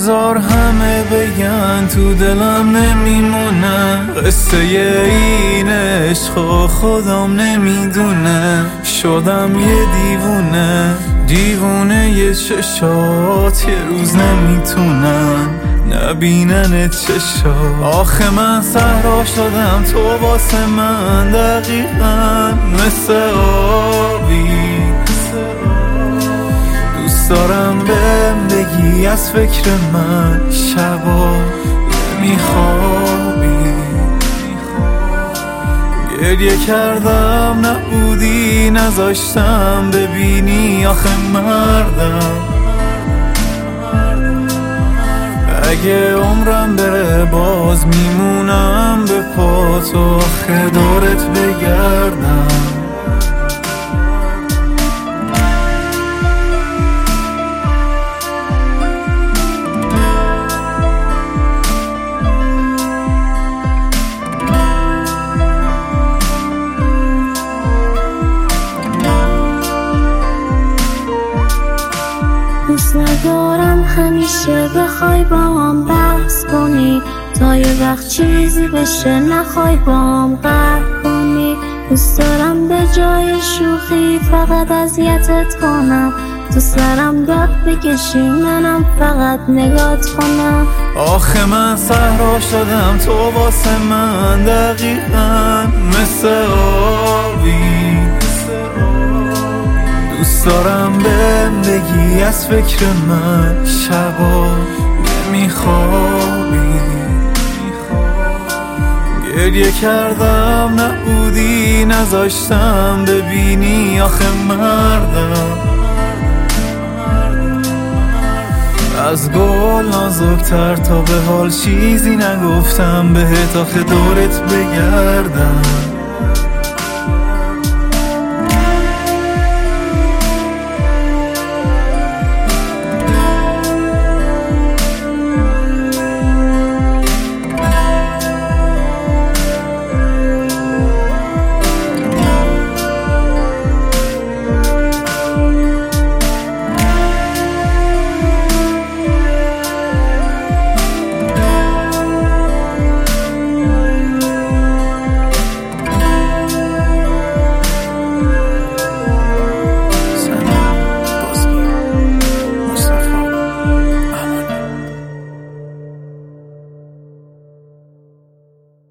بذار همه بگن تو دلم نمیمونه، قصه این عشق خودم نمیدونه. شدم یه دیوونه یه چشات یه روز نمیتونن نبینن چشات. آخه من صحرا شدم تو واسه من دقیقاً مثل آبی. دوست دارم بهم بگی از فکر من شبا نمیخوابی. گریه کردم نبودی نذاشتم ببینی آخه مردم. اگه عمرم بره باز میمونم به پا تو آخه دورت بگردم. دوست ندارم همیشه بخوای با هم بحث کنی، تا یه وقت چیزی بشه نخوای با هم قهر کنی. دوست دارم به جای شوخی فقط اذیتت کنم، تو سرم داد بکشی منم فقط نگات کنم. آخه من صحرا شدم تو واسه من دقیقاً مثل آبی. دوست دارم بهم بگی از فکر من شبا نمیخوابی. گریه کردم نبودی نذاشتم ببینی آخه مردم. از گل نازکتر تا به حال چیزی نگفتم بهت آخه دورت بگردم.